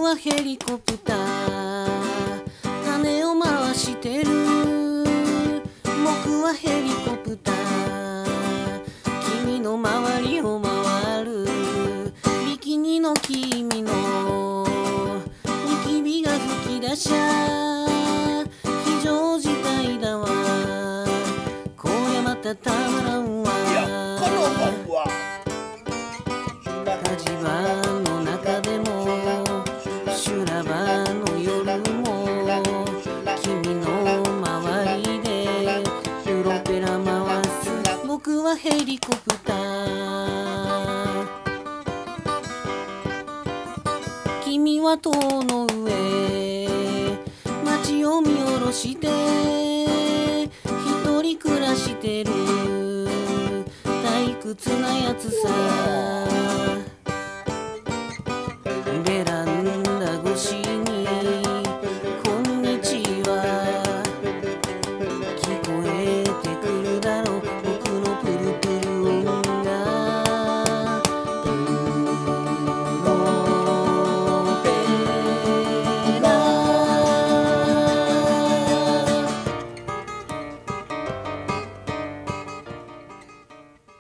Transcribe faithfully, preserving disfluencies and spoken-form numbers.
はヘリコプター羽を回してる。僕はヘリコプター君の周りを回る。ビキニの君のニキビが吹き出しゃ非常事態だわ。こりゃまたたまらんわ。火事場の中でも修羅場の夜も君の周りでプロペラ回す。僕はヘリコプター君は塔の上街を見下ろして一人暮らしてる退屈なやつさ。